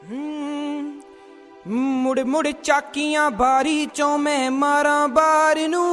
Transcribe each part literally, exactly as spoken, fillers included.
ਮੁੜ ਮੁੜ ਚਾਕੀਆਂ ਬਾਰੀ ਚੋਂ ਮੈਂ ਮਾਰਾਂ ਬਾਰ ਨੂੰ,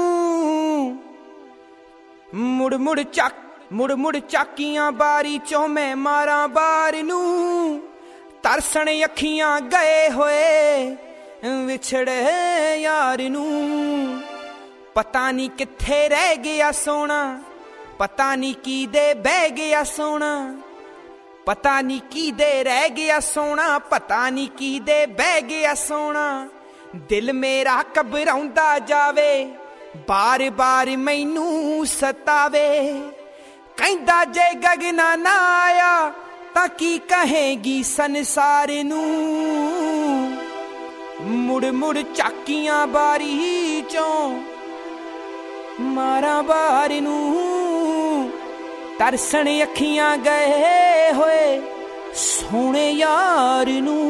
ਮੁੜ ਮੁੜ ਚੱਕ ਮੁੜ ਮੁੜ ਚਾਕੀਆਂ ਬਾਰੀ ਚੋਂ ਮੈਂ ਮਾਰਾਂ ਬਾਰ ਨੂੰ। ਤਰਸਣ ਅੱਖੀਆਂ ਗਏ ਹੋਏ ਵਿਛੜੇ ਯਾਰ ਨੂੰ। ਪਤਾ ਨਹੀਂ ਕਿੱਥੇ ਰਹਿ ਗਿਆ ਸੋਹਣਾ, ਪਤਾ ਨਹੀਂ ਕੀਦੇ ਬਹਿ ਗਿਆ ਸੋਹਣਾ, ਪਤਾ ਨਹੀਂ ਕੀਦੇ ਰਹਿ ਗਿਆ ਸੋਹਣਾ, ਪਤਾ ਨਹੀਂ ਕੀਦੇ ਬਹਿ ਗਿਆ ਸੋਹਣਾ। ਦਿਲ ਮੇਰਾ ਘਬਰਾਉਂਦਾ ਜਾਵੇ, ਬਾਰ ਬਾਰ ਮੈਨੂੰ ਸਤਾਵੇ। ਕਹਿੰਦਾ ਜੇ ਗਗਨਾ ਨਾ ਆਇਆ ਤਾਂ ਕੀ ਕਹੇਗੀ ਸੰਸਾਰ ਨੂੰ। ਮੁੜ ਮੁੜ ਚਾਕੀਆਂ ਬਾਰੀ ਚੋਂ ਮਾਰਾਂ ਬਾਰ ਨੂੰ। ਤਰਸਣ ਅੱਖੀਆਂ ਗਏ ਹੋਏ ਸੋਹਣੇ ਯਾਰ ਨੂੰ।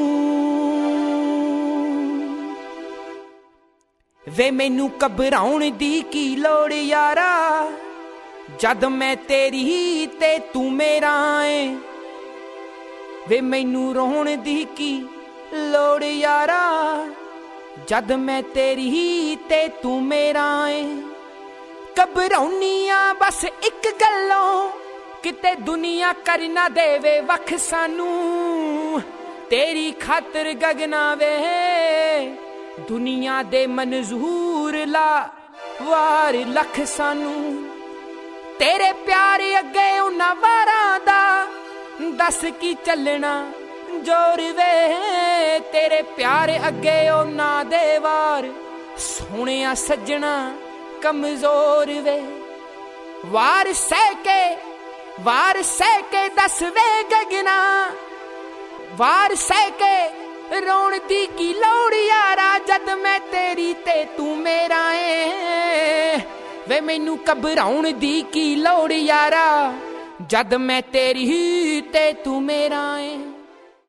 ਵੇ ਮੈਨੂੰ ਘਬਰਾਉਣ ਦੀ ਕੀ ਲੋੜ ਯਾਰਾ, ਜਦ ਮੈਂ ਤੇਰੀ ਤੇ ਤੂੰ ਮੇਰਾ ਏ। ਵੇ ਮੈਨੂੰ ਰੋਣ ਦੀ ਕੀ ਲੋੜ ਯਾਰਾ, ਜਦ ਮੈਂ ਤੇਰੀ ਤੇ ਤੂੰ ਮੇਰਾ ਏ। ਘਬਰਾਉਨੀ ਆ ਬਸ ਇੱਕ ਗੱਲੋਂ, ਕਿਤੇ ਦੁਨੀਆ ਕਰ ਨਾ ਦੇਵੇ ਵੱਖ ਸਾਨੂੰ। ਤੇਰੀ ਖਾਤਰ ਗਗਨਾ ਵੇ ਦੁਨੀਆ ਦੇ ਮਨਜ਼ੂਰ ਲਾ ਵਾਰ ਲੱਖ ਸਾਨੂੰ। ਤੇਰੇ ਪਿਆਰ ਅੱਗੇ ਉਹਨਾਂ ਵਾਰਾਂ ਦਾ ਦੱਸ ਕੀ ਚੱਲਣਾ ਜੋਰ ਵੇ। ਤੇਰੇ ਪਿਆਰ ਅੱਗੇ ਉਹਨਾਂ ਦੇ ਵਾਰ ਸੋਹਣਿਆ ਸੱਜਣਾ ਕਮਜ਼ੋਰ ਵੇ। ਵਾਰ ਸਹਿ ਕੇ ਵਾਰ ਸਹਿ ਕੇ ਦੱਸ ਵੇ ਗਗਨਾ, ਵਾਰ ਸਹਿ ਕੇ ਰੋਣ ਦੀ ਕੀ ਲੋੜ ਯਾਰਾ, ਜਦ ਮੈਂ ਤੇਰੀ ਤੇ ਤੂੰ ਮੇਰਾ ਏ। ਵੇ ਮੈਨੂੰ ਘਬਰਾਉਣ ਦੀ ਕੀ ਲੋੜ ਯਾਰਾ, ਜਦ ਮੈਂ ਤੇਰੀ ਤੇ ਤੂੰ ਮੇਰਾ ਏ।